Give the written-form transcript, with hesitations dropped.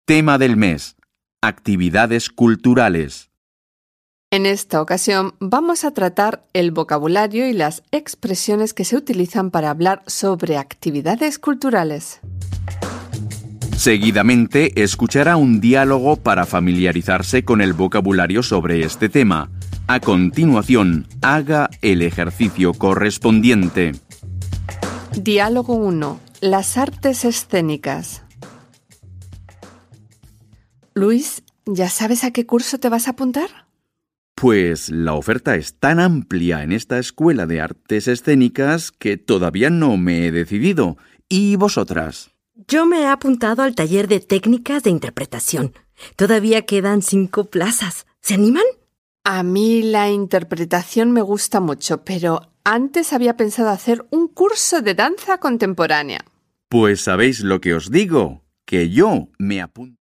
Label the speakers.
Speaker 1: Tema del mes: actividades culturales.
Speaker 2: En esta ocasión vamos a tratar el vocabulario y las expresiones que se utilizan para hablar sobre actividades culturales.
Speaker 1: Seguidamente escuchará un diálogo para familiarizarse con el vocabulario sobre este tema. A continuación, haga el ejercicio correspondiente.
Speaker 2: Diálogo 1. Las artes escénicas. Luis, ¿ya sabes a qué curso te vas a apuntar?
Speaker 1: Pues la oferta es tan amplia en esta escuela de artes escénicas que todavía no me he decidido. ¿Y vosotras?
Speaker 3: Yo me he apuntado al taller de técnicas de interpretación. Todavía quedan 5 plazas. ¿Se animan?
Speaker 2: A mí la interpretación me gusta mucho, pero antes había pensado hacer un curso de danza contemporánea.
Speaker 1: Pues sabéis lo que os digo, que yo me apunto.